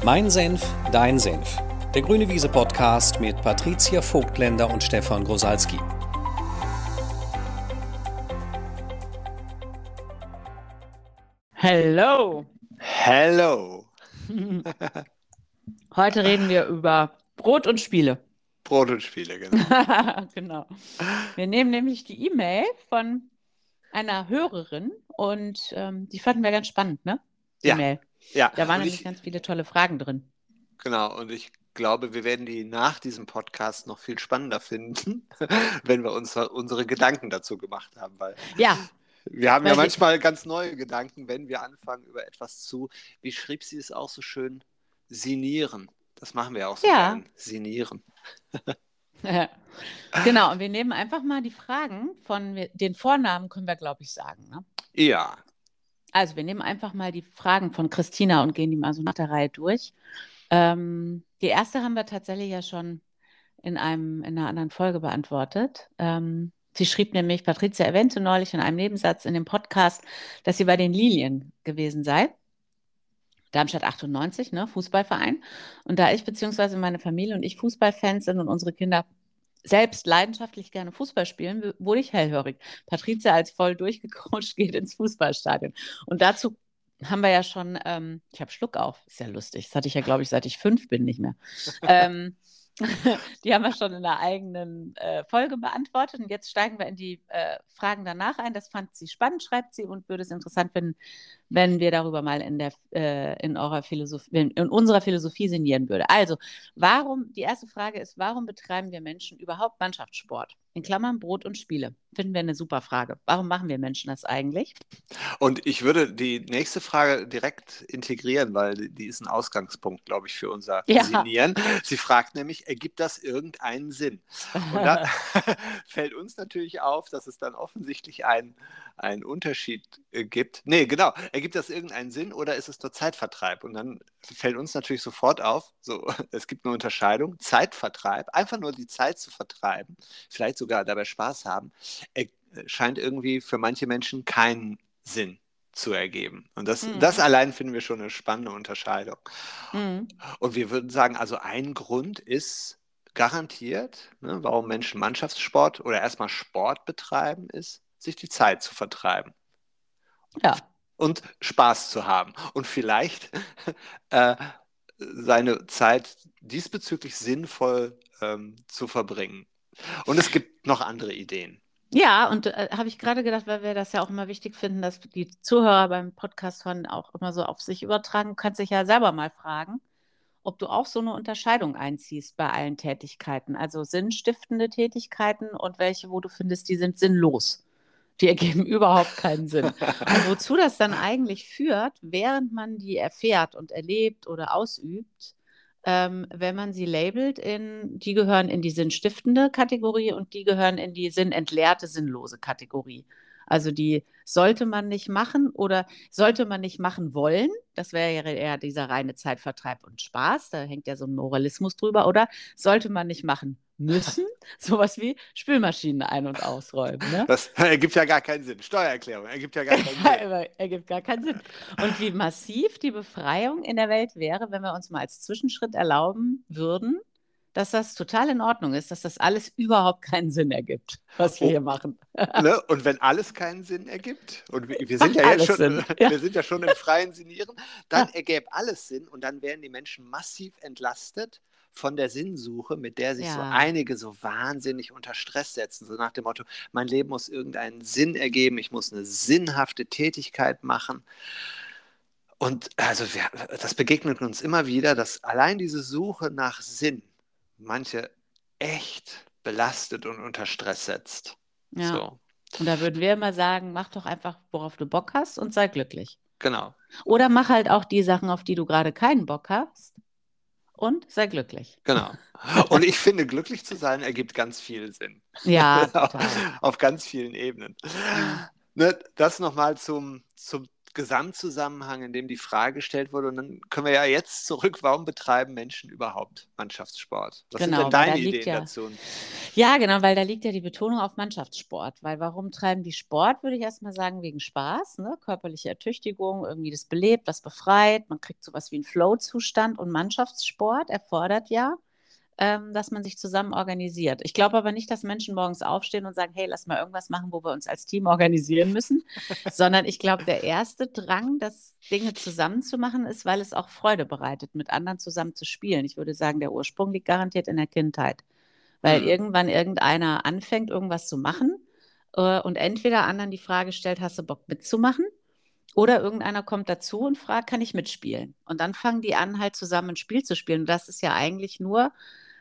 Mein Senf, dein Senf. Der Grüne Wiese Podcast mit Patricia Vogtländer und Stefan Grosalski. Hello. Hello. Heute reden wir über Brot und Spiele. Brot und Spiele, genau. Genau. Wir nehmen nämlich die E-Mail von einer Hörerin und die fanden wir ganz spannend, ne? Die Ja. Mail. Ja, Da waren und nämlich ganz viele tolle Fragen drin. Genau, und ich glaube, wir werden die nach diesem Podcast noch viel spannender finden, wenn wir uns unsere Gedanken dazu gemacht haben, weil Ja, wir haben ja Weil die- manchmal ganz neue Gedanken, wenn wir anfangen über etwas zu, wie schrieb sie es auch so schön, sinnieren. Das machen wir auch so Ja. gern, sinnieren. genau. Und wir nehmen einfach mal die Fragen den Vornamen können wir, glaube ich, sagen, ne? Ja, Also wir nehmen einfach mal die Fragen von Christina und gehen die mal so nach der Reihe durch. Die erste haben wir tatsächlich ja schon in einer anderen Folge beantwortet. Sie schrieb nämlich, Patricia erwähnte neulich in einem Nebensatz in dem Podcast, dass sie bei den Lilien gewesen sei. Darmstadt 98, ne, Fußballverein. Und da ich bzw. meine Familie und ich Fußballfans sind und unsere Kinder selbst leidenschaftlich gerne Fußball spielen, wurde ich hellhörig. Patricia als voll durchgecoacht geht ins Fußballstadion. Und dazu haben wir ja schon, ich habe Schluck auf, ist ja lustig. Das hatte ich ja, glaube ich, seit ich 5 bin, nicht mehr. Die haben wir schon in der eigenen Folge beantwortet. Und jetzt steigen wir in die Fragen danach ein. Das fand sie spannend, schreibt sie, und würde es interessant finden, wenn wir darüber mal in unserer Philosophie sinnieren würden. Also, die erste Frage ist, warum betreiben wir Menschen überhaupt Mannschaftssport? In Klammern Brot und Spiele. Finden wir eine super Frage. Warum machen wir Menschen das eigentlich? und ich würde die nächste Frage direkt integrieren, weil die ist ein Ausgangspunkt, glaube ich, für unser Ja. Sinnieren. Sie fragt nämlich, ergibt das irgendeinen Sinn? Und da fällt uns natürlich auf, dass es dann offensichtlich einen Unterschied gibt. Nee, genau. Ergibt das irgendeinen Sinn oder ist es nur Zeitvertreib? Und dann fällt uns natürlich sofort auf, so, es gibt eine Unterscheidung. Zeitvertreib, einfach nur die Zeit zu vertreiben, vielleicht sogar dabei Spaß haben, scheint irgendwie für manche Menschen keinen Sinn zu ergeben. Und das allein finden wir schon eine spannende Unterscheidung. Mhm. Und wir würden sagen, also ein Grund ist garantiert, ne, warum Menschen Mannschaftssport oder erstmal Sport betreiben, ist, sich die Zeit zu vertreiben Ja. und Spaß zu haben und vielleicht seine Zeit diesbezüglich sinnvoll zu verbringen. Und es gibt noch andere Ideen. Ja, und habe ich gerade gedacht, weil wir das ja auch immer wichtig finden, dass die Zuhörer beim Podcast hören auch immer so auf sich übertragen. Du kannst dich ja selber mal fragen, ob du auch so eine Unterscheidung einziehst bei allen Tätigkeiten. Also sinnstiftende Tätigkeiten und welche, wo du findest, die sind sinnlos. Die ergeben überhaupt keinen Sinn. Und wozu das dann eigentlich führt, während man die erfährt und erlebt oder ausübt, wenn man sie labelt, die gehören in die sinnstiftende Kategorie und die gehören in die sinnentleerte, sinnlose Kategorie. Also die sollte man nicht machen oder sollte man nicht machen wollen. Das wäre ja eher dieser reine Zeitvertreib und Spaß. Da hängt ja so ein Moralismus drüber. Oder sollte man nicht machen müssen? Sowas wie Spülmaschinen ein- und ausräumen. Ne? Das ergibt ja gar keinen Sinn. Steuererklärung ergibt ja gar keinen Sinn. Ergibt gar keinen Sinn. Und wie massiv die Befreiung in der Welt wäre, wenn wir uns mal als Zwischenschritt erlauben würden, dass das total in Ordnung ist, dass das alles überhaupt keinen Sinn ergibt, was wir hier machen. Ne? Und wenn alles keinen Sinn ergibt, und wir sind ja jetzt schon, wir sind ja schon im freien Sinnieren, dann ergäbe alles Sinn und dann wären die Menschen massiv entlastet von der Sinnsuche, mit der sich so einige so wahnsinnig unter Stress setzen, so nach dem Motto, mein Leben muss irgendeinen Sinn ergeben, ich muss eine sinnhafte Tätigkeit machen. Und also das begegnet uns immer wieder, dass allein diese Suche nach Sinn manche echt belastet und unter Stress setzt. Ja. So. Und da würden wir immer sagen, mach doch einfach, worauf du Bock hast und sei glücklich. Genau. Oder mach halt auch die Sachen, auf die du gerade keinen Bock hast und sei glücklich. Genau. Und ich finde, glücklich zu sein ergibt ganz viel Sinn. Ja, total. Auf ganz vielen Ebenen. Ne, das nochmal zum Gesamtzusammenhang, in dem die Frage gestellt wurde. Und dann können wir ja jetzt zurück, warum betreiben Menschen überhaupt Mannschaftssport? Was sind denn deine Ideen dazu? Ja, genau, weil da liegt ja die Betonung auf Mannschaftssport. Weil warum treiben die Sport, würde ich erstmal sagen, wegen Spaß, ne? Körperliche Ertüchtigung, irgendwie das belebt, das befreit. Man kriegt sowas wie einen Flow-Zustand. Und Mannschaftssport erfordert ja, dass man sich zusammen organisiert. Ich glaube aber nicht, dass Menschen morgens aufstehen und sagen, hey, lass mal irgendwas machen, wo wir uns als Team organisieren müssen, sondern ich glaube, der erste Drang, das Dinge zusammen zu machen, ist, weil es auch Freude bereitet, mit anderen zusammen zu spielen. Ich würde sagen, der Ursprung liegt garantiert in der Kindheit, weil irgendwann irgendeiner anfängt, irgendwas zu machen und entweder anderen die Frage stellt, hast du Bock mitzumachen? Oder irgendeiner kommt dazu und fragt, kann ich mitspielen? Und dann fangen die an, halt zusammen ein Spiel zu spielen. Und das ist ja eigentlich nur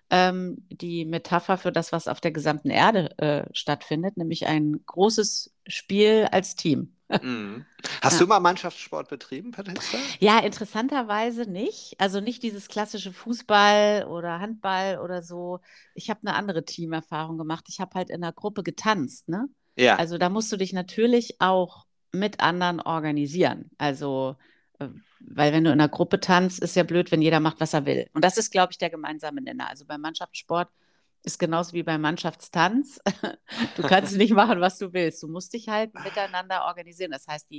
die Metapher für das, was auf der gesamten Erde stattfindet, nämlich ein großes Spiel als Team. Hast du mal Mannschaftssport betrieben, Patricia? Ja, interessanterweise nicht. Also nicht dieses klassische Fußball oder Handball oder so. Ich habe eine andere Teamerfahrung gemacht. Ich habe halt in einer Gruppe getanzt, ne? Ja. Also da musst du dich natürlich auch mit anderen organisieren. Also, weil wenn du in einer Gruppe tanzt, ist ja blöd, wenn jeder macht, was er will. Und das ist, glaube ich, der gemeinsame Nenner. Also beim Mannschaftssport ist genauso wie beim Mannschaftstanz. Du kannst nicht machen, was du willst. Du musst dich halt miteinander organisieren. Das heißt,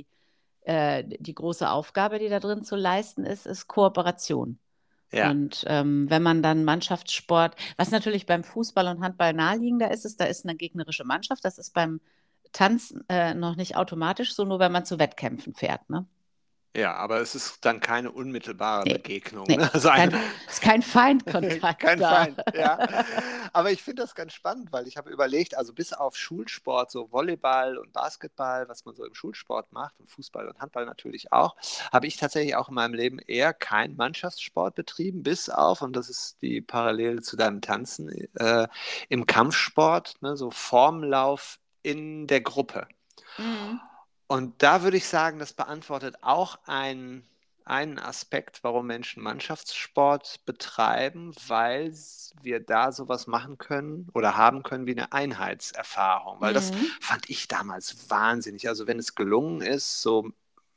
die große Aufgabe, die da drin zu leisten ist, ist Kooperation. Ja. Und wenn man dann Mannschaftssport, was natürlich beim Fußball und Handball naheliegender ist, da ist eine gegnerische Mannschaft. Das ist beim Tanzen noch nicht automatisch so, nur wenn man zu Wettkämpfen fährt, ne? Ja, aber es ist dann keine unmittelbare Begegnung. Nee, Ne? Also ist kein Feindkontakt. Kein da. Feind, ja. Aber ich finde das ganz spannend, weil ich habe überlegt, also bis auf Schulsport, so Volleyball und Basketball, was man so im Schulsport macht und Fußball und Handball natürlich auch, habe ich tatsächlich auch in meinem Leben eher keinen Mannschaftssport betrieben, bis auf, und das ist die Parallele zu deinem Tanzen, im Kampfsport, ne, so Formlauf in der Gruppe. Und da würde ich sagen, das beantwortet auch einen Aspekt, warum Menschen Mannschaftssport betreiben, weil wir da sowas machen können oder haben können wie eine Einheitserfahrung. Weil das fand ich damals wahnsinnig. Also wenn es gelungen ist, so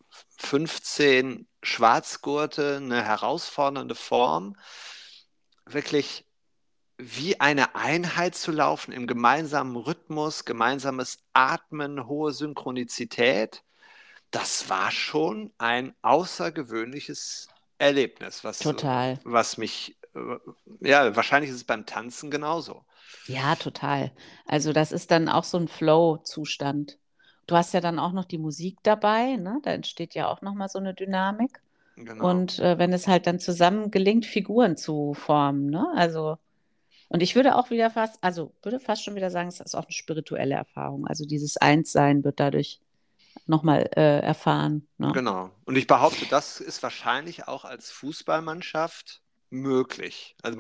15 Schwarzgurte, eine herausfordernde Form, wirklich wie eine Einheit zu laufen, im gemeinsamen Rhythmus, gemeinsames Atmen, hohe Synchronizität, das war schon ein außergewöhnliches Erlebnis, Total. was mich, ja, wahrscheinlich ist es beim Tanzen genauso. Ja, total. Also das ist dann auch so ein Flow-Zustand. Du hast ja dann auch noch die Musik dabei, ne? Da entsteht ja auch nochmal so eine Dynamik. Genau. Und wenn es halt dann zusammen gelingt, Figuren zu formen, ne? Also, und ich würde auch würde fast schon wieder sagen, es ist auch eine spirituelle Erfahrung. Also dieses Einssein wird dadurch nochmal erfahren, ne? Genau. Und ich behaupte, das ist wahrscheinlich auch als Fußballmannschaft möglich. Also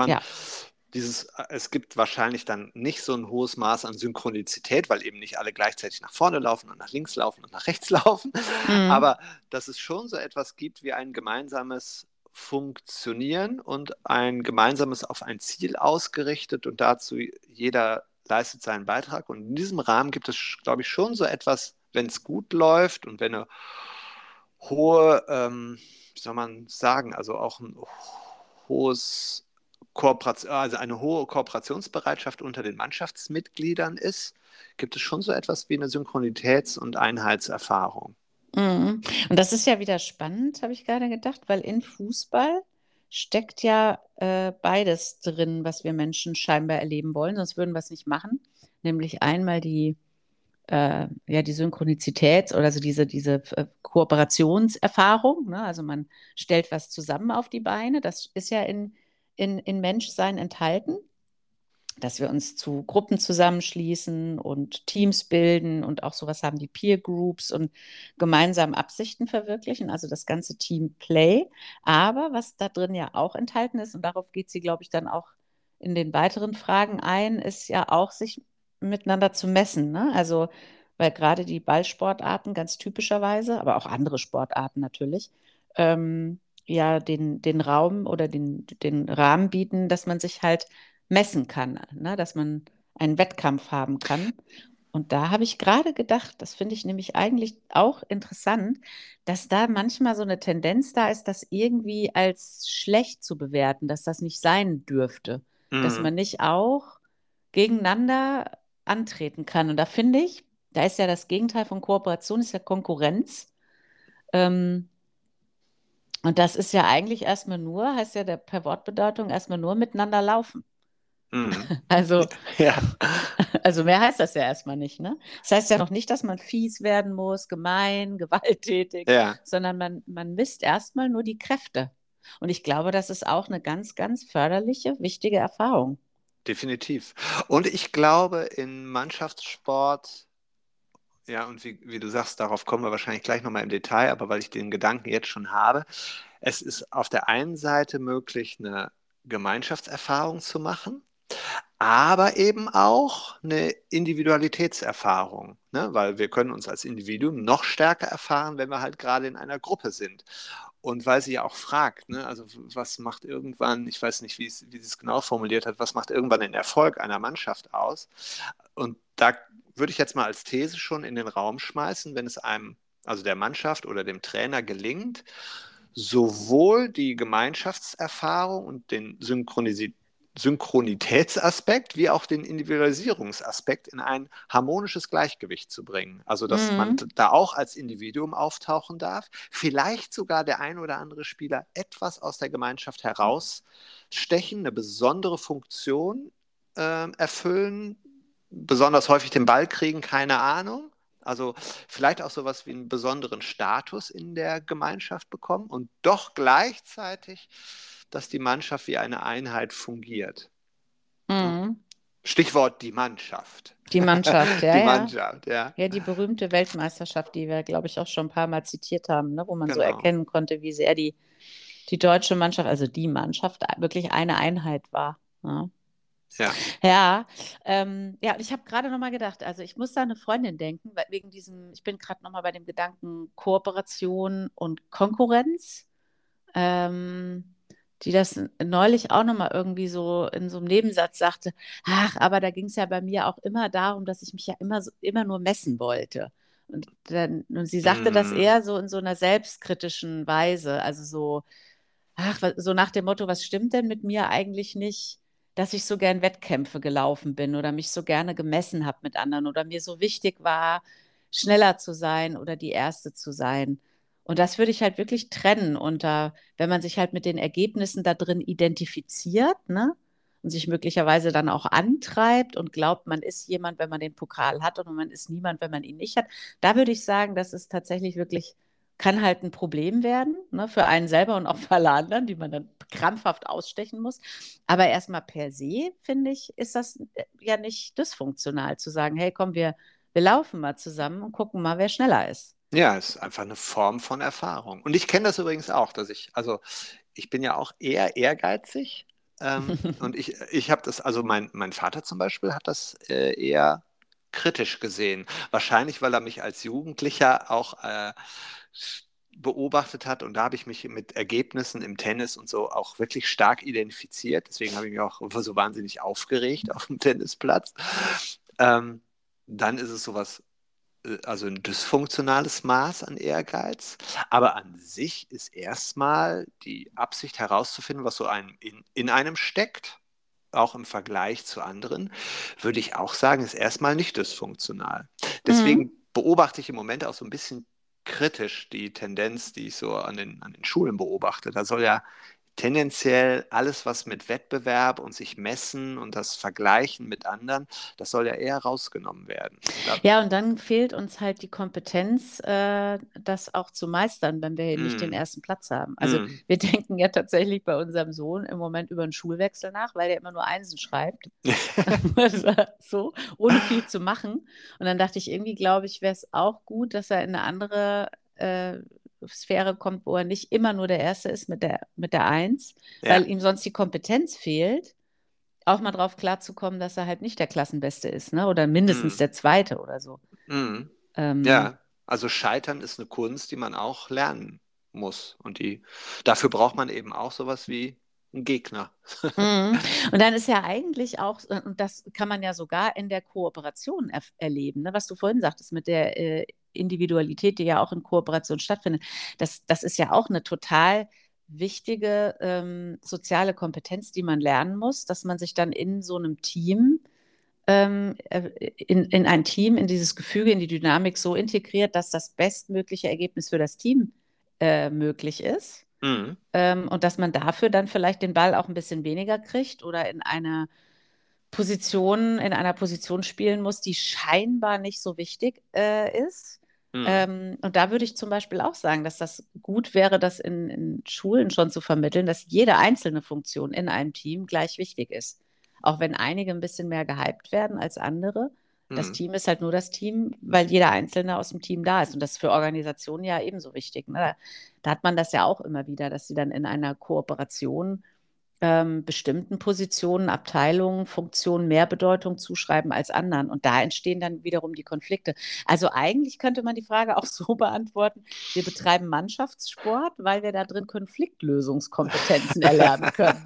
es gibt wahrscheinlich dann nicht so ein hohes Maß an Synchronizität, weil eben nicht alle gleichzeitig nach vorne laufen und nach links laufen und nach rechts laufen. Aber dass es schon so etwas gibt wie ein gemeinsames Funktionieren und ein gemeinsames auf ein Ziel ausgerichtet und dazu jeder leistet seinen Beitrag. Und in diesem Rahmen gibt es, glaube ich, schon so etwas, wenn es gut läuft und wenn eine hohe, wie soll man sagen, also auch ein hohes also eine hohe Kooperationsbereitschaft unter den Mannschaftsmitgliedern ist, gibt es schon so etwas wie eine Synchronitäts- und Einheitserfahrung. Und das ist ja wieder spannend, habe ich gerade gedacht, weil in Fußball steckt ja beides drin, was wir Menschen scheinbar erleben wollen, sonst würden wir es nicht machen. Nämlich einmal die Synchronizität oder also diese Kooperationserfahrung, ne? Also man stellt was zusammen auf die Beine. Das ist ja in Menschsein enthalten, dass wir uns zu Gruppen zusammenschließen und Teams bilden und auch sowas haben wie Peer Groups und gemeinsam Absichten verwirklichen, also das ganze Teamplay. Aber was da drin ja auch enthalten ist, und darauf geht sie, glaube ich, dann auch in den weiteren Fragen ein, ist ja auch, sich miteinander zu messen, ne? Also, weil gerade die Ballsportarten ganz typischerweise, aber auch andere Sportarten natürlich, ja, den Raum oder den Rahmen bieten, dass man sich halt messen kann, ne? Dass man einen Wettkampf haben kann. Und da habe ich gerade gedacht, das finde ich nämlich eigentlich auch interessant, dass da manchmal so eine Tendenz da ist, das irgendwie als schlecht zu bewerten, dass das nicht sein dürfte, dass Mhm. man nicht auch gegeneinander antreten kann. Und da finde ich, da ist ja das Gegenteil von Kooperation, ist ja Konkurrenz. Ähm, und das ist ja eigentlich erstmal nur, heißt ja per Wortbedeutung erstmal nur miteinander laufen. Mhm. Also Ja, Also mehr heißt das ja erstmal nicht, ne? Das heißt ja noch nicht, dass man fies werden muss, gemein, gewalttätig, ja. sondern man misst erstmal nur die Kräfte. Und ich glaube, das ist auch eine ganz, ganz förderliche, wichtige Erfahrung. Definitiv. Und ich glaube, in Mannschaftssport, ja, und wie du sagst, darauf kommen wir wahrscheinlich gleich nochmal im Detail, aber weil ich den Gedanken jetzt schon habe, es ist auf der einen Seite möglich, eine Gemeinschaftserfahrung zu machen, aber eben auch eine Individualitätserfahrung, ne? Weil wir können uns als Individuum noch stärker erfahren, wenn wir halt gerade in einer Gruppe sind. Und weil sie ja auch fragt, ne? Also was macht irgendwann, ich weiß nicht, wie sie es genau formuliert hat, was macht irgendwann den Erfolg einer Mannschaft aus? Und da würde ich jetzt mal als These schon in den Raum schmeißen, wenn es einem, also der Mannschaft oder dem Trainer gelingt, sowohl die Gemeinschaftserfahrung und den Synchronitätsaspekt wie auch den Individualisierungsaspekt in ein harmonisches Gleichgewicht zu bringen. Also, dass man Mhm. da auch als Individuum auftauchen darf, vielleicht sogar der ein oder andere Spieler etwas aus der Gemeinschaft herausstechen, eine besondere Funktion erfüllen, besonders häufig den Ball kriegen, keine Ahnung. Also vielleicht auch sowas wie einen besonderen Status in der Gemeinschaft bekommen und doch gleichzeitig, dass die Mannschaft wie eine Einheit fungiert. Ne? Mhm. Stichwort die Mannschaft. Die Mannschaft, ja, Die ja. Mannschaft, ja. Ja, die berühmte Weltmeisterschaft, die wir, glaube ich, auch schon ein paar Mal zitiert haben, ne, wo man so Genau. erkennen konnte, wie sehr die deutsche Mannschaft, also die Mannschaft, wirklich eine Einheit war. Ja. Ja. Ja, und ich habe gerade noch mal gedacht, also ich muss da an eine Freundin denken, wegen diesem, ich bin gerade noch mal bei dem Gedanken Kooperation und Konkurrenz, ähm, die das neulich auch noch mal irgendwie so in so einem Nebensatz sagte, ach, aber da ging es ja bei mir auch immer darum, dass ich mich ja immer nur messen wollte. Und sie sagte das Mm, eher so in so einer selbstkritischen Weise, also so, ach, so nach dem Motto, was stimmt denn mit mir eigentlich nicht, dass ich so gern Wettkämpfe gelaufen bin oder mich so gerne gemessen habe mit anderen oder mir so wichtig war, schneller zu sein oder die Erste zu sein. Und das würde ich halt wirklich trennen unter, wenn man sich halt mit den Ergebnissen da drin identifiziert, ne? Und sich möglicherweise dann auch antreibt und glaubt, man ist jemand, wenn man den Pokal hat und man ist niemand, wenn man ihn nicht hat. Da würde ich sagen, das ist tatsächlich wirklich, kann halt ein Problem werden, ne, für einen selber und auch für alle anderen, die man dann krampfhaft ausstechen muss. Aber erstmal per se, finde ich, ist das ja nicht dysfunktional zu sagen, hey, komm, wir laufen mal zusammen und gucken mal, wer schneller ist. ja, es ist einfach eine Form von Erfahrung. Und ich kenne das übrigens auch, also ich bin ja auch eher ehrgeizig. Und ich habe das, also mein Vater zum Beispiel hat das eher kritisch gesehen. Wahrscheinlich, weil er mich als Jugendlicher auch beobachtet hat und da habe ich mich mit Ergebnissen im Tennis und so auch wirklich stark identifiziert. Deswegen habe ich mich auch so wahnsinnig aufgeregt auf dem Tennisplatz. Ähm, Dann ist es sowas, also ein dysfunktionales Maß an Ehrgeiz. Aber an sich ist erstmal die Absicht herauszufinden, was so in einem steckt, auch im Vergleich zu anderen, würde ich auch sagen, ist erstmal nicht dysfunktional. Mhm. Deswegen beobachte ich im Moment auch so ein bisschen kritisch die Tendenz, die ich so an den Schulen beobachte. Da soll ja tendenziell alles, was mit Wettbewerb und sich messen und das Vergleichen mit anderen, das soll ja eher rausgenommen werden. Ja, und dann fehlt uns halt die Kompetenz, das auch zu meistern, wenn wir hier nicht den Mm, ersten Platz haben. Also mm. wir denken ja tatsächlich bei unserem Sohn im Moment über einen Schulwechsel nach, weil er immer nur Einsen schreibt. So, ohne viel zu machen. Und dann dachte ich, irgendwie glaube ich, wäre es auch gut, dass er in eine andere Sphäre kommt, wo er nicht immer nur der Erste ist mit der Eins, Ja. weil ihm sonst die Kompetenz fehlt, auch mal drauf klarzukommen, dass er halt nicht der Klassenbeste ist, ne? Oder mindestens Mm, der Zweite oder so. mm. Ähm, Ja, also Scheitern ist eine Kunst, die man auch lernen muss. Dafür braucht man eben auch sowas wie ein Gegner. Mhm. Und dann ist ja eigentlich auch, und das kann man ja sogar in der Kooperation erleben, ne? Was du vorhin sagtest mit der Individualität, die ja auch in Kooperation stattfindet. Das ist ja auch eine total wichtige soziale Kompetenz, die man lernen muss, dass man sich dann in so einem Team, in ein Team, in dieses Gefüge, in die Dynamik so integriert, dass das bestmögliche Ergebnis für das Team möglich ist. Mhm. Und dass man dafür dann vielleicht den Ball auch ein bisschen weniger kriegt oder in einer Position spielen muss, die scheinbar nicht so wichtig ist. Mhm. Und da würde ich zum Beispiel auch sagen, dass das gut wäre, das in Schulen schon zu vermitteln, dass jede einzelne Funktion in einem Team gleich wichtig ist. Auch wenn einige ein bisschen mehr gehypt werden als andere. Das Mhm. Team ist halt nur das Team, weil jeder Einzelne aus dem Team da ist. Und das ist für Organisationen ja ebenso wichtig. Ne? Da hat man das ja auch immer wieder, dass sie dann in einer Kooperation bestimmten Positionen, Abteilungen, Funktionen mehr Bedeutung zuschreiben als anderen. Und da entstehen dann wiederum die Konflikte. Also eigentlich könnte man die Frage auch so beantworten, wir betreiben Mannschaftssport, weil wir da drin Konfliktlösungskompetenzen erlernen können.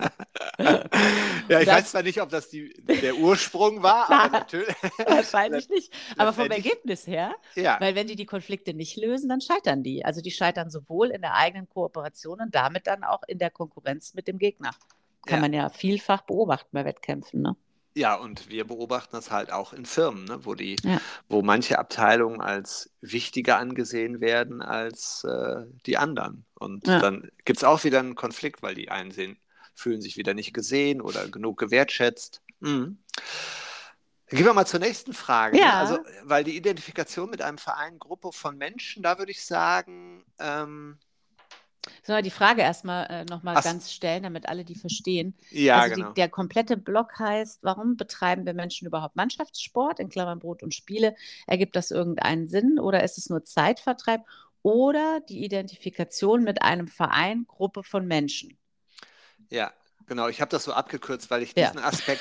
Ja, ich weiß zwar nicht, ob das der Ursprung war, aber natürlich. Wahrscheinlich nicht. Aber vom Ergebnis her, ja. Weil wenn die Konflikte nicht lösen, dann scheitern die. Also die scheitern sowohl in der eigenen Kooperation und damit dann auch in der Konkurrenz mit dem Gegner. Kann man ja vielfach beobachten bei Wettkämpfen, ne? Ja, und wir beobachten das halt auch in Firmen, ne, wo manche Abteilungen als wichtiger angesehen werden als die anderen. Und dann gibt es auch wieder einen Konflikt, weil die einen fühlen sich wieder nicht gesehen oder genug gewertschätzt. Mhm. Gehen wir mal zur nächsten Frage. Ja. Ne? Also, weil die Identifikation mit einem Verein, Gruppe von Menschen, da würde ich sagen, Sollen wir die Frage erstmal nochmal ganz stellen, damit alle die verstehen? Ja, also genau. Der komplette Block heißt, warum betreiben wir Menschen überhaupt Mannschaftssport, in Klammern Brot und Spiele? Ergibt das irgendeinen Sinn oder ist es nur Zeitvertreib? Oder die Identifikation mit einem Verein, Gruppe von Menschen? Ja, genau. Ich habe das so abgekürzt, weil ich diesen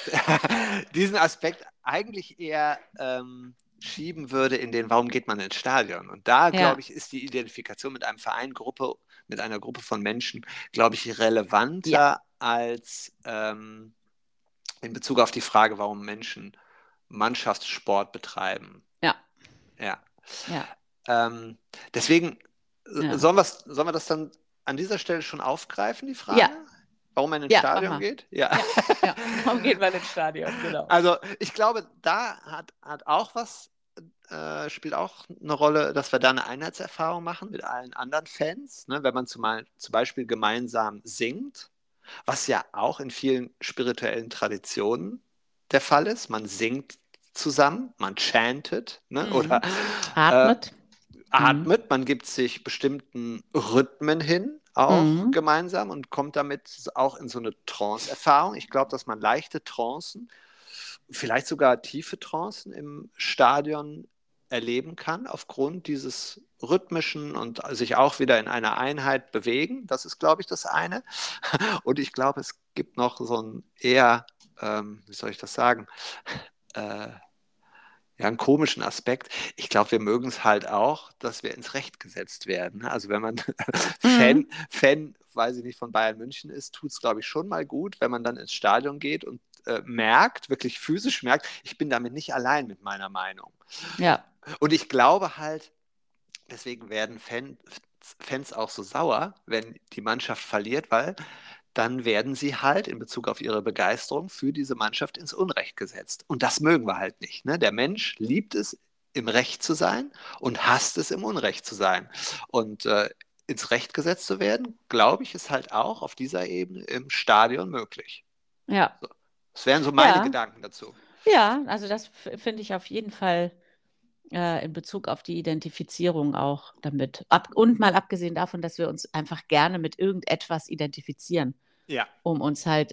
Aspekt eigentlich eher schieben würde in den, warum geht man ins Stadion? Und da, glaube ich, ist die Identifikation mit einem Verein, mit einer Gruppe von Menschen, glaube ich, relevanter als in Bezug auf die Frage, warum Menschen Mannschaftssport betreiben. Ja. Deswegen, sollen wir das dann an dieser Stelle schon aufgreifen, die Frage? Ja. Warum man ins Stadion geht? Ja. Warum geht man ins Stadion? Genau. Also ich glaube, da hat auch spielt auch eine Rolle, dass wir da eine Einheitserfahrung machen mit allen anderen Fans, ne? Wenn man zum Beispiel gemeinsam singt, was ja auch in vielen spirituellen Traditionen der Fall ist. Man singt zusammen, man chantet, ne? Oder atmet, man gibt sich bestimmten Rhythmen hin, auch gemeinsam und kommt damit auch in so eine Trance-Erfahrung. Ich glaube, dass man leichte Trancen, vielleicht sogar tiefe Trancen im Stadion erleben kann, aufgrund dieses rhythmischen und sich auch wieder in einer Einheit bewegen. Das ist, glaube ich, das eine. Und ich glaube, es gibt noch so ein eher, wie soll ich das sagen, einen komischen Aspekt. Ich glaube, wir mögen es halt auch, dass wir ins Recht gesetzt werden. Also wenn man Fan, weiß ich nicht, von Bayern München ist, tut es, glaube ich, schon mal gut, wenn man dann ins Stadion geht und wirklich physisch merkt, ich bin damit nicht allein mit meiner Meinung. Ja. Und ich glaube halt, deswegen werden Fans auch so sauer, wenn die Mannschaft verliert, weil dann werden sie halt in Bezug auf ihre Begeisterung für diese Mannschaft ins Unrecht gesetzt. Und das mögen wir halt nicht. Ne? Der Mensch liebt es, im Recht zu sein und hasst es, im Unrecht zu sein. Und ins Recht gesetzt zu werden, glaube ich, ist halt auch auf dieser Ebene im Stadion möglich. Ja. So. Das wären so meine Gedanken dazu. Ja, also das finde ich auf jeden Fall in Bezug auf die Identifizierung auch damit. Und mal abgesehen davon, dass wir uns einfach gerne mit irgendetwas identifizieren. Ja. Um uns halt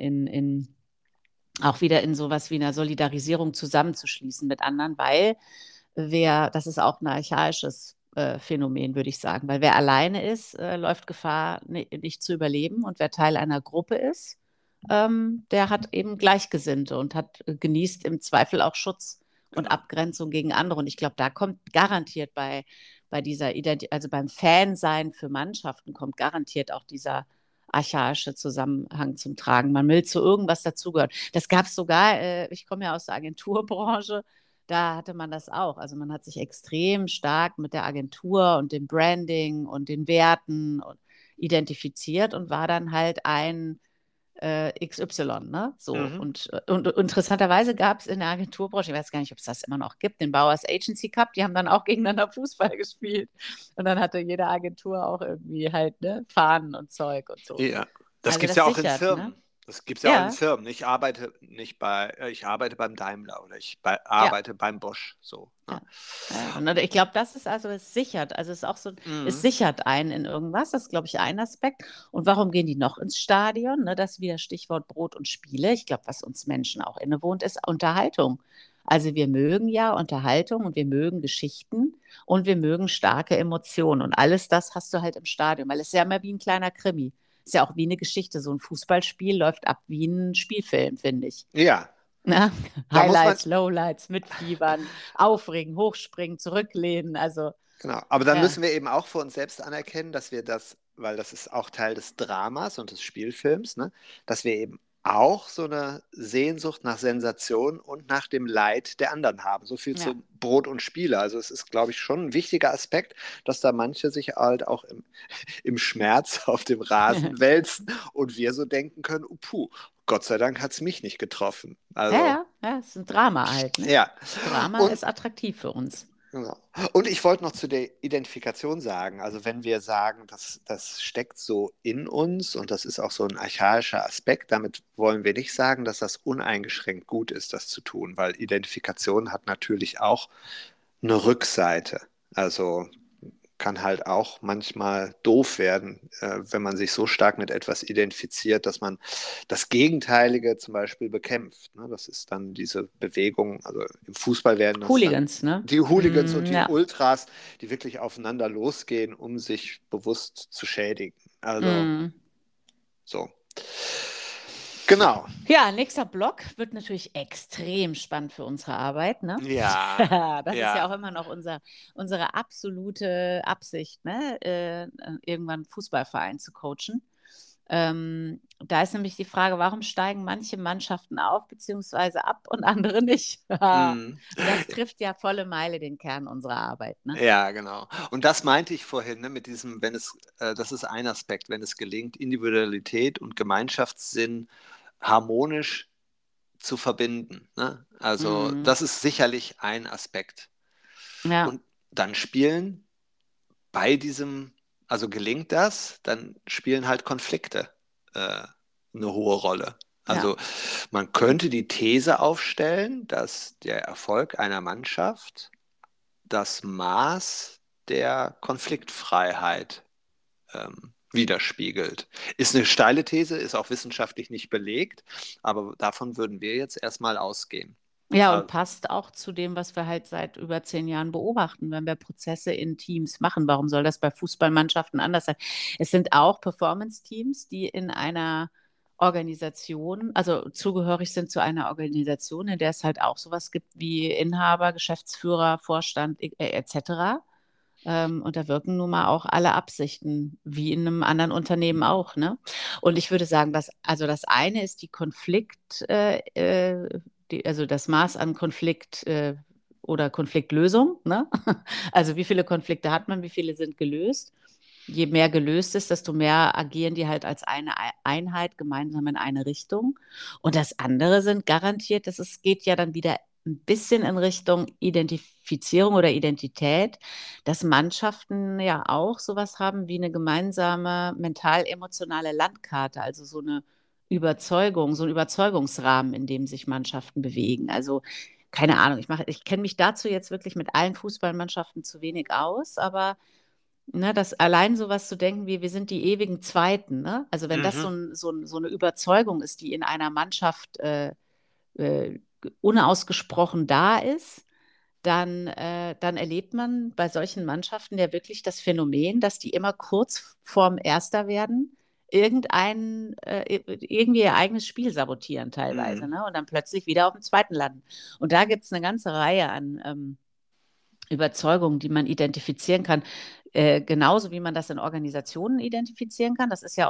auch wieder in sowas wie einer Solidarisierung zusammenzuschließen mit anderen, weil das ist auch ein archaisches Phänomen, würde ich sagen, weil wer alleine ist, läuft Gefahr, nicht zu überleben, und wer Teil einer Gruppe ist, der hat eben Gleichgesinnte und genießt im Zweifel auch Schutz und Abgrenzung gegen andere. Und ich glaube, da kommt garantiert bei dieser also beim Fansein für Mannschaften kommt garantiert auch dieser archaische Zusammenhang zum Tragen. Man will zu irgendwas dazugehören. Das gab es sogar, ich komme ja aus der Agenturbranche, da hatte man das auch. Also man hat sich extrem stark mit der Agentur und dem Branding und den Werten identifiziert und war dann halt ein XY, ne? So. Und interessanterweise gab es in der Agenturbranche, ich weiß gar nicht, ob es das immer noch gibt, den Bauers Agency Cup, die haben dann auch gegeneinander Fußball gespielt. Und dann hatte jede Agentur auch irgendwie halt, ne, Fahnen und Zeug und so. Ja, das Also gibt es das ja auch in sichert, Firmen. ne? Das gibt es ja auch in Ja, Firmen. Ich arbeite beim Daimler oder arbeite beim Bosch. So, ne? ja. Und ich glaube, das ist also, es sichert. Also es ist auch so, es sichert einen in irgendwas. Das ist, glaube ich, ein Aspekt. Und warum gehen die noch ins Stadion? Ne, das ist wieder Stichwort Brot und Spiele. Ich glaube, was uns Menschen auch innewohnt, ist Unterhaltung. Also wir mögen ja Unterhaltung und wir mögen Geschichten und wir mögen starke Emotionen. Und alles das hast du halt im Stadion, weil es ist ja immer wie ein kleiner Krimi. Ist ja auch wie eine Geschichte. So ein Fußballspiel läuft ab wie ein Spielfilm, finde ich. Ja, Ne? da muss man, Highlights, Lowlights, mitfiebern, aufregen, hochspringen, zurücklehnen. Also, genau. Aber dann ja. müssen wir eben auch für uns selbst anerkennen, dass wir das, weil das ist auch Teil des Dramas und des Spielfilms, ne, dass wir eben auch so eine Sehnsucht nach Sensation und nach dem Leid der anderen haben. So viel Ja. zu Brot und Spiele. Also es ist, glaube ich, schon ein wichtiger Aspekt, dass da manche sich halt auch im Schmerz auf dem Rasen wälzen und wir so denken können, oh, puh, Gott sei Dank hat es mich nicht getroffen. Also, Ja, es ist ein Drama halt. Ne? ja. Drama Und ist attraktiv für uns. genau. Und ich wollte noch zu der Identifikation sagen, also wenn wir sagen, das steckt so in uns und das ist auch so ein archaischer Aspekt, damit wollen wir nicht sagen, dass das uneingeschränkt gut ist, das zu tun, weil Identifikation hat natürlich auch eine Rückseite. Also kann halt auch manchmal doof werden, wenn man sich so stark mit etwas identifiziert, dass man das Gegenteilige zum Beispiel bekämpft. Ne? Das ist dann diese Bewegung, also im Fußball werden das Hooligans, dann ne? die Hooligans und die Ja. Ultras, die wirklich aufeinander losgehen, um sich bewusst zu schädigen. Also so. Genau. Ja, nächster Block wird natürlich extrem spannend für unsere Arbeit, ne? Ja, Das ist ja. ja auch immer noch unsere absolute Absicht, ne? Irgendwann einen Fußballverein zu coachen. Da ist nämlich die Frage, warum steigen manche Mannschaften auf beziehungsweise ab und andere nicht? Mm. Das trifft ja volle Meile den Kern unserer Arbeit, ne? Ja, genau. Und das meinte ich vorhin, ne, mit diesem, das ist ein Aspekt, wenn es gelingt, Individualität und Gemeinschaftssinn harmonisch zu verbinden. Ne? Also das ist sicherlich ein Aspekt. Ja. Und dann spielen bei diesem, also gelingt das, dann spielen halt Konflikte eine hohe Rolle. Also man könnte die These aufstellen, dass der Erfolg einer Mannschaft das Maß der Konfliktfreiheit widerspiegelt. Ist eine steile These, ist auch wissenschaftlich nicht belegt, aber davon würden wir jetzt erstmal ausgehen. Ja, und passt auch zu dem, was wir halt seit über 10 Jahren beobachten, wenn wir Prozesse in Teams machen. Warum soll das bei Fußballmannschaften anders sein? Es sind auch Performance-Teams, die in einer Organisation, also zugehörig sind zu einer Organisation, in der es halt auch sowas gibt wie Inhaber, Geschäftsführer, Vorstand etc. Und da wirken nun mal auch alle Absichten, wie in einem anderen Unternehmen auch, ne? Und ich würde sagen, also das eine ist die also das Maß an Konflikt oder Konfliktlösung, ne? Also wie viele Konflikte hat man, wie viele sind gelöst? Je mehr gelöst ist, desto mehr agieren die halt als eine Einheit gemeinsam in eine Richtung. Und das andere sind garantiert, geht ja dann wieder ein bisschen in Richtung Identifizierung oder Identität, dass Mannschaften ja auch sowas haben wie eine gemeinsame mental-emotionale Landkarte, also so eine Überzeugung, so ein Überzeugungsrahmen, in dem sich Mannschaften bewegen. Also keine Ahnung, ich kenne mich dazu jetzt wirklich mit allen Fußballmannschaften zu wenig aus, aber ne, das allein sowas zu denken wie, wir sind die ewigen Zweiten, ne? Also wenn das so eine Überzeugung ist, die in einer Mannschaft unausgesprochen da ist, dann erlebt man bei solchen Mannschaften ja wirklich das Phänomen, dass die immer kurz vorm Erster werden, irgendwie ihr eigenes Spiel sabotieren teilweise, ne? Und dann plötzlich wieder auf dem Zweiten landen. Und da gibt es eine ganze Reihe an Überzeugungen, die man identifizieren kann, genauso wie man das in Organisationen identifizieren kann. Das ist ja auch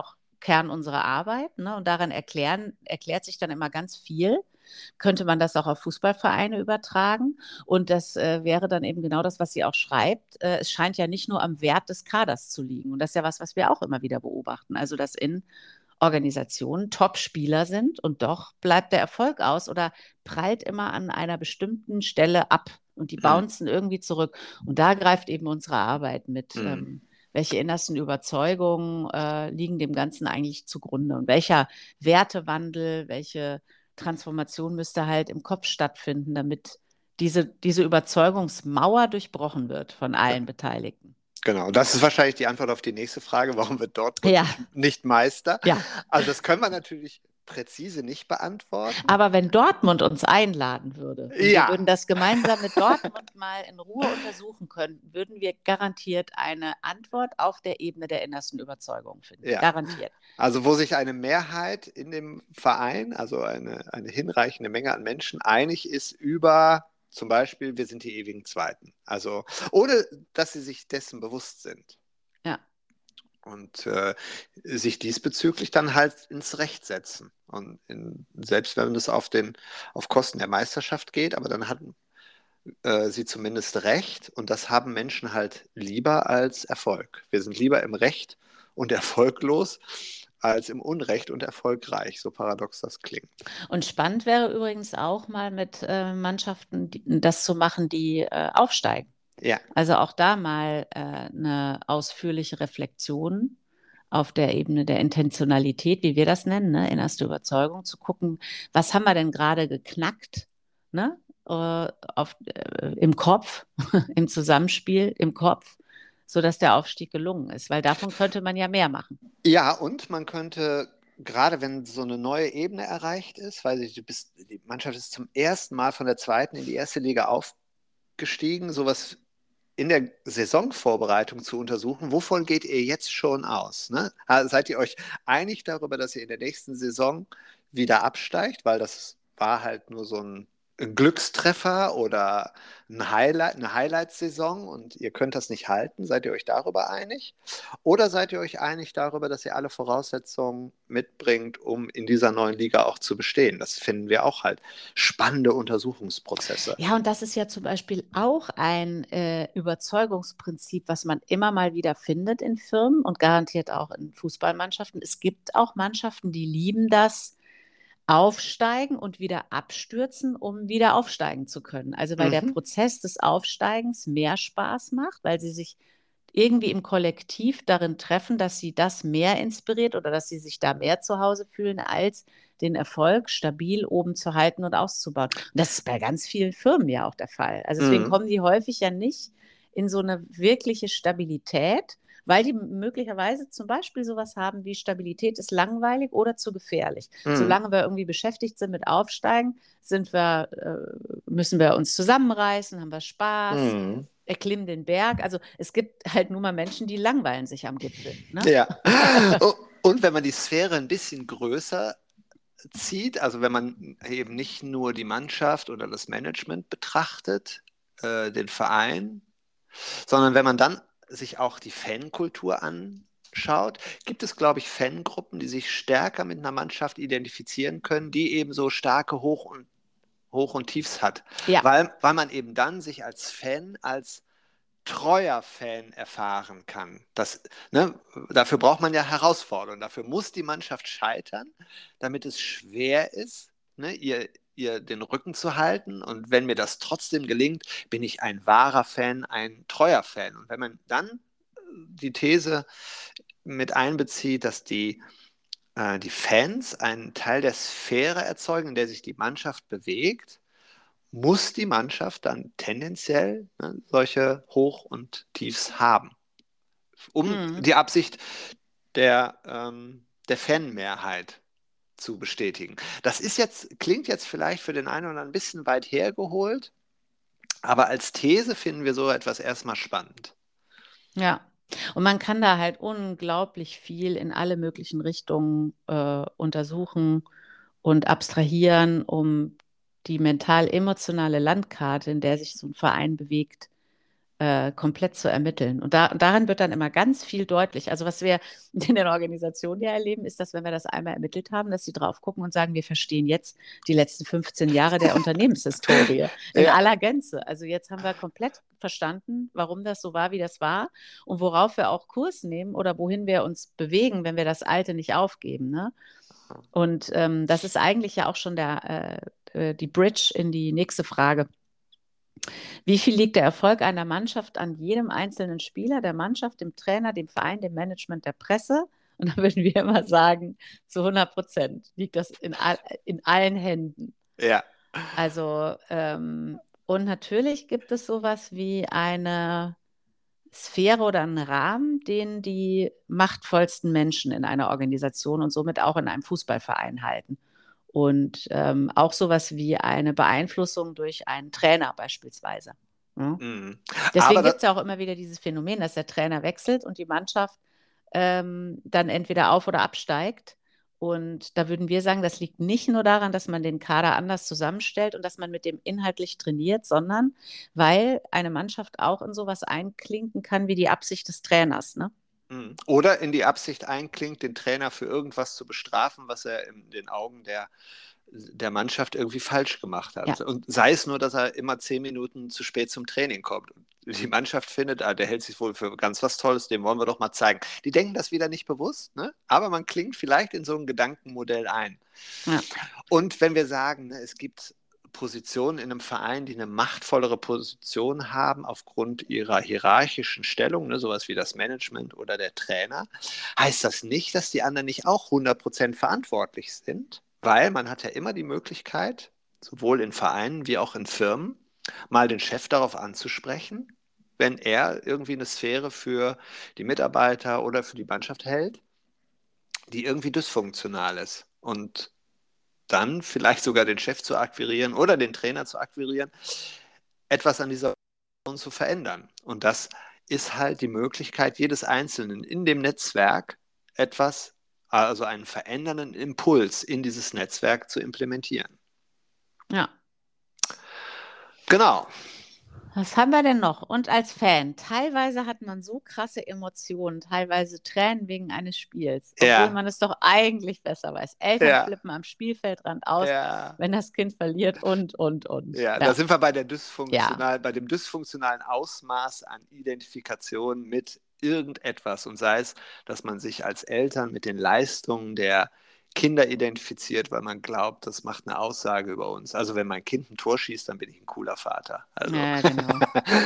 Kern unserer Arbeit, ne? Und darin erklärt sich dann immer ganz viel. Könnte man das auch auf Fußballvereine übertragen? Und das wäre dann eben genau das, was sie auch schreibt. Es scheint ja nicht nur am Wert des Kaders zu liegen. Und das ist ja was wir auch immer wieder beobachten. Also, dass in Organisationen Top-Spieler sind und doch bleibt der Erfolg aus oder prallt immer an einer bestimmten Stelle ab und die bouncen irgendwie zurück. Und da greift eben unsere Arbeit mit, welche innersten Überzeugungen liegen dem Ganzen eigentlich zugrunde und welcher Wertewandel, welche Transformation müsste halt im Kopf stattfinden, damit diese Überzeugungsmauer durchbrochen wird von allen Beteiligten. Genau, das ist wahrscheinlich die Antwort auf die nächste Frage, warum wird Dortmund nicht Meister? Ja. Also das können wir natürlich präzise nicht beantworten. Aber wenn Dortmund uns einladen würde, und wir würden das gemeinsam mit Dortmund mal in Ruhe untersuchen können, würden wir garantiert eine Antwort auf der Ebene der innersten Überzeugung finden. Ja. Garantiert. Also wo sich eine Mehrheit in dem Verein, also eine hinreichende Menge an Menschen einig ist über zum Beispiel, wir sind die ewigen Zweiten. Also ohne, dass sie sich dessen bewusst sind. Ja. Und sich diesbezüglich dann halt ins Recht setzen. Und selbst wenn es auf Kosten der Meisterschaft geht, aber dann hatten sie zumindest Recht und das haben Menschen halt lieber als Erfolg. Wir sind lieber im Recht und erfolglos als im Unrecht und erfolgreich, so paradox das klingt. Und spannend wäre übrigens auch mal mit Mannschaften das zu machen, die aufsteigen. Ja. Also auch da mal eine ausführliche Reflexion auf der Ebene der Intentionalität, wie wir das nennen, ne? Innerste Überzeugung, zu gucken, was haben wir denn gerade geknackt, ne? Im Kopf, im Zusammenspiel, im Kopf, sodass der Aufstieg gelungen ist, weil davon könnte man ja mehr machen. Ja, und man könnte, gerade wenn so eine neue Ebene erreicht ist, weil die Mannschaft ist zum ersten Mal von der zweiten in die erste Liga aufgestiegen, sowas in der Saisonvorbereitung zu untersuchen, wovon geht ihr jetzt schon aus? Ne? Seid ihr euch einig darüber, dass ihr in der nächsten Saison wieder absteigt? Weil das war halt nur so ein Glückstreffer oder eine Highlight-Saison und ihr könnt das nicht halten. Seid ihr euch darüber einig? Oder seid ihr euch einig darüber, dass ihr alle Voraussetzungen mitbringt, um in dieser neuen Liga auch zu bestehen? Das finden wir auch halt spannende Untersuchungsprozesse. Ja, und das ist ja zum Beispiel auch ein Überzeugungsprinzip, was man immer mal wieder findet in Firmen und garantiert auch in Fußballmannschaften. Es gibt auch Mannschaften, die lieben das, aufsteigen und wieder abstürzen, um wieder aufsteigen zu können. Also weil der Prozess des Aufsteigens mehr Spaß macht, weil sie sich irgendwie im Kollektiv darin treffen, dass sie das mehr inspiriert oder dass sie sich da mehr zu Hause fühlen, als den Erfolg stabil oben zu halten und auszubauen. Und das ist bei ganz vielen Firmen ja auch der Fall. Also deswegen kommen die häufig ja nicht in so eine wirkliche Stabilität, weil die möglicherweise zum Beispiel sowas haben wie Stabilität ist langweilig oder zu gefährlich. Solange wir irgendwie beschäftigt sind mit Aufsteigen, müssen wir uns zusammenreißen, haben wir Spaß, erklimmen den Berg. Also es gibt halt nur mal Menschen, die langweilen sich am Gipfel. Ne? Ja. Und wenn man die Sphäre ein bisschen größer zieht, also wenn man eben nicht nur die Mannschaft oder das Management betrachtet, den Verein, sondern wenn man dann sich auch die Fankultur anschaut, gibt es, glaube ich, Fangruppen, die sich stärker mit einer Mannschaft identifizieren können, die eben so starke Hoch- und Tiefs hat. Ja. Weil man eben dann sich als Fan, als treuer Fan erfahren kann. Dafür braucht man ja Herausforderungen. Dafür muss die Mannschaft scheitern, damit es schwer ist, ihr den Rücken zu halten. Und wenn mir das trotzdem gelingt, bin ich ein wahrer Fan, ein treuer Fan. Und wenn man dann die These mit einbezieht, dass die Fans einen Teil der Sphäre erzeugen, in der sich die Mannschaft bewegt, muss die Mannschaft dann tendenziell solche Hoch- und Tiefs haben, um die Absicht der Fanmehrheit zu bestätigen. Das klingt jetzt vielleicht für den einen oder anderen ein bisschen weit hergeholt, aber als These finden wir so etwas erstmal spannend. Ja, und man kann da halt unglaublich viel in alle möglichen Richtungen untersuchen und abstrahieren, um die mental-emotionale Landkarte, in der sich so ein Verein bewegt, komplett zu ermitteln. Und daran wird dann immer ganz viel deutlich. Also was wir in den Organisationen ja erleben, ist, dass wenn wir das einmal ermittelt haben, dass sie drauf gucken und sagen, wir verstehen jetzt die letzten 15 Jahre der Unternehmenshistorie in aller Gänze. Also jetzt haben wir komplett verstanden, warum das so war, wie das war und worauf wir auch Kurs nehmen oder wohin wir uns bewegen, wenn wir das Alte nicht aufgeben. Ne? Und das ist eigentlich ja auch schon die Bridge in die nächste Frage. Wie viel liegt der Erfolg einer Mannschaft an jedem einzelnen Spieler, der Mannschaft, dem Trainer, dem Verein, dem Management, der Presse? Und da würden wir immer sagen, zu 100% liegt das in allen Händen. Ja. Also, und natürlich gibt es sowas wie eine Sphäre oder einen Rahmen, den die machtvollsten Menschen in einer Organisation und somit auch in einem Fußballverein halten. Und auch sowas wie eine Beeinflussung durch einen Trainer beispielsweise. Ja? Deswegen gibt es ja auch immer wieder dieses Phänomen, dass der Trainer wechselt und die Mannschaft dann entweder auf- oder absteigt. Und da würden wir sagen, das liegt nicht nur daran, dass man den Kader anders zusammenstellt und dass man mit dem inhaltlich trainiert, sondern weil eine Mannschaft auch in sowas einklinken kann wie die Absicht des Trainers. Ne? Oder in die Absicht einklingt, den Trainer für irgendwas zu bestrafen, was er in den Augen der Mannschaft irgendwie falsch gemacht hat. Ja. Und sei es nur, dass er immer 10 Minuten zu spät zum Training kommt. Und die Mannschaft findet, der hält sich wohl für ganz was Tolles, dem wollen wir doch mal zeigen. Die denken das wieder nicht bewusst, ne? Aber man klingt vielleicht in so ein Gedankenmodell ein. Ja. Und wenn wir sagen, es gibt Positionen in einem Verein, die eine machtvollere Position haben aufgrund ihrer hierarchischen Stellung, ne, sowas wie das Management oder der Trainer, heißt das nicht, dass die anderen nicht auch 100% verantwortlich sind, weil man hat ja immer die Möglichkeit, sowohl in Vereinen wie auch in Firmen, mal den Chef darauf anzusprechen, wenn er irgendwie eine Sphäre für die Mitarbeiter oder für die Mannschaft hält, die irgendwie dysfunktional ist. Und dann vielleicht sogar den Chef zu akquirieren oder den Trainer zu akquirieren, etwas an dieser Situation zu verändern. Und das ist halt die Möglichkeit jedes Einzelnen in dem Netzwerk etwas, also einen verändernden Impuls in dieses Netzwerk zu implementieren. Ja. Genau. Was haben wir denn noch? Und als Fan, teilweise hat man so krasse Emotionen, teilweise Tränen wegen eines Spiels, obwohl man es doch eigentlich besser weiß. Eltern flippen am Spielfeldrand aus, wenn das Kind verliert und. Ja, da sind wir bei dem dysfunktionalen Ausmaß an Identifikation mit irgendetwas. Und sei es, dass man sich als Eltern mit den Leistungen der Kinder identifiziert, weil man glaubt, das macht eine Aussage über uns. Also wenn mein Kind ein Tor schießt, dann bin ich ein cooler Vater. Also. Ja, genau.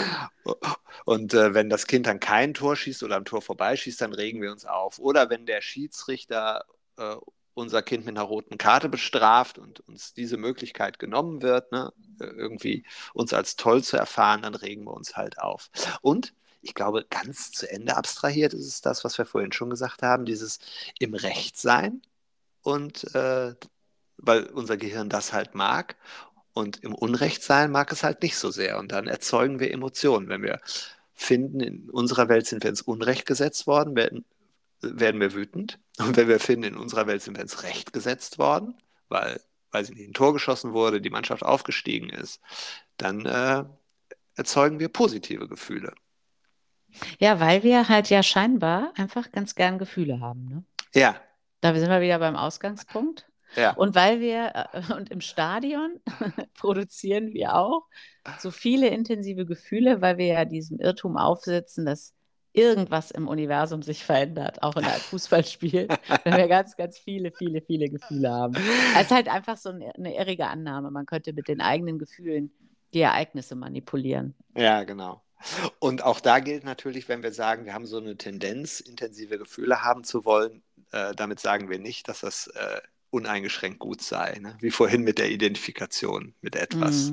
Und wenn das Kind dann kein Tor schießt oder am Tor vorbeischießt, dann regen wir uns auf. Oder wenn der Schiedsrichter unser Kind mit einer roten Karte bestraft und uns diese Möglichkeit genommen wird, ne, irgendwie uns als toll zu erfahren, dann regen wir uns halt auf. Und ich glaube, ganz zu Ende abstrahiert ist es das, was wir vorhin schon gesagt haben, dieses im Recht sein. Und weil unser Gehirn das halt mag und im Unrecht sein mag es halt nicht so sehr. Und dann erzeugen wir Emotionen. Wenn wir finden, in unserer Welt sind wir ins Unrecht gesetzt worden, werden wir wütend. Und wenn wir finden, in unserer Welt sind wir ins Recht gesetzt worden, weil sie nicht ein Tor geschossen wurde, die Mannschaft aufgestiegen ist, dann erzeugen wir positive Gefühle. Ja, weil wir halt ja scheinbar einfach ganz gern Gefühle haben. Ne? Ja. Da sind wir wieder beim Ausgangspunkt. Ja. Und weil und im Stadion produzieren wir auch so viele intensive Gefühle, weil wir ja diesem Irrtum aufsitzen, dass irgendwas im Universum sich verändert, auch in einem Fußballspiel, wenn wir ganz, ganz viele Gefühle haben. Es ist halt einfach so eine irrige Annahme. Man könnte mit den eigenen Gefühlen die Ereignisse manipulieren. Ja, genau. Und auch da gilt natürlich, wenn wir sagen, wir haben so eine Tendenz, intensive Gefühle haben zu wollen, damit sagen wir nicht, dass das uneingeschränkt gut sei, ne? Wie vorhin mit der Identifikation mit etwas.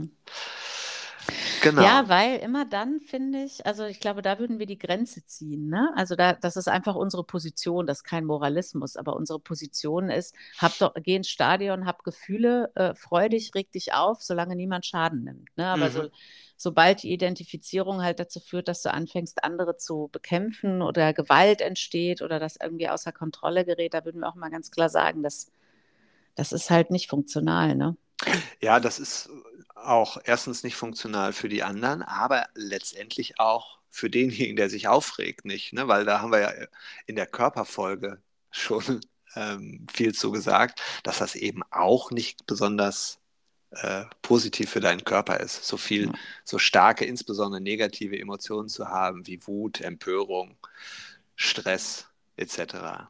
Genau. Ja, weil immer dann, finde ich, also ich glaube, da würden wir die Grenze ziehen. Ne? Also das ist einfach unsere Position, das ist kein Moralismus, aber unsere Position ist, geh ins Stadion, hab Gefühle, freu dich, reg dich auf, solange niemand Schaden nimmt. Ne? Aber sobald die Identifizierung halt dazu führt, dass du anfängst, andere zu bekämpfen oder Gewalt entsteht oder das irgendwie außer Kontrolle gerät, da würden wir auch mal ganz klar sagen, das ist halt nicht funktional. Ne? Ja, das ist auch erstens nicht funktional für die anderen, aber letztendlich auch für denjenigen, der sich aufregt, nicht, ne? Weil da haben wir ja in der Körperfolge schon viel zu gesagt, dass das eben auch nicht besonders positiv für deinen Körper ist, so starke, insbesondere negative Emotionen zu haben, wie Wut, Empörung, Stress etc.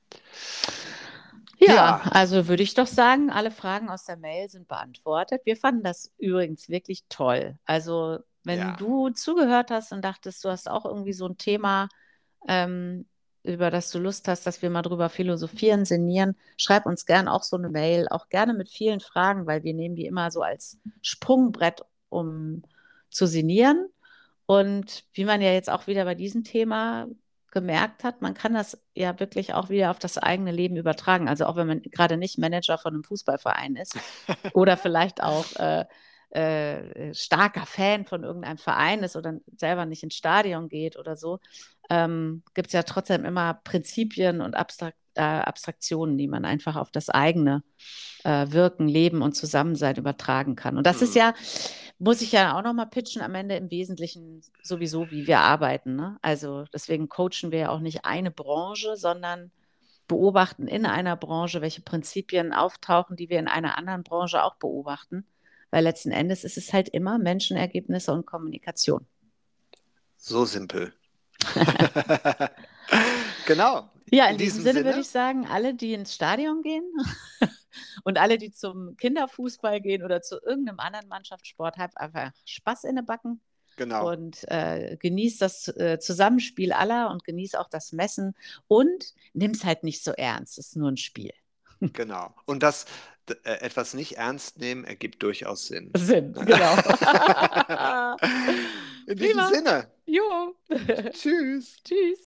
Ja, also würde ich doch sagen, alle Fragen aus der Mail sind beantwortet. Wir fanden das übrigens wirklich toll. Also wenn du zugehört hast und dachtest, du hast auch irgendwie so ein Thema, über das du Lust hast, dass wir mal drüber philosophieren, sinnieren, schreib uns gern auch so eine Mail, auch gerne mit vielen Fragen, weil wir nehmen die immer so als Sprungbrett, um zu sinnieren. Und wie man ja jetzt auch wieder bei diesem Thema gemerkt hat, man kann das ja wirklich auch wieder auf das eigene Leben übertragen. Also auch wenn man gerade nicht Manager von einem Fußballverein ist oder vielleicht auch starker Fan von irgendeinem Verein ist oder selber nicht ins Stadion geht oder so, gibt es ja trotzdem immer Prinzipien und Abstraktionen, die man einfach auf das eigene Wirken, Leben und Zusammensein übertragen kann. Und das ist ja, muss ich ja auch nochmal pitchen, am Ende im Wesentlichen sowieso, wie wir arbeiten. Ne? Also deswegen coachen wir ja auch nicht eine Branche, sondern beobachten in einer Branche, welche Prinzipien auftauchen, die wir in einer anderen Branche auch beobachten. Weil letzten Endes ist es halt immer Menschenergebnisse und Kommunikation. So simpel. Genau. Ja, in diesem Sinne würde ich sagen, alle, die ins Stadion gehen und alle, die zum Kinderfußball gehen oder zu irgendeinem anderen Mannschaftssport, habt einfach Spaß in den Backen. Genau. Und genieß das Zusammenspiel aller und genieß auch das Messen und nimm es halt nicht so ernst. Es ist nur ein Spiel. Genau. Und das etwas nicht ernst nehmen ergibt durchaus Sinn. Genau. In diesem Sinne. Jo. Tschüss. Tschüss.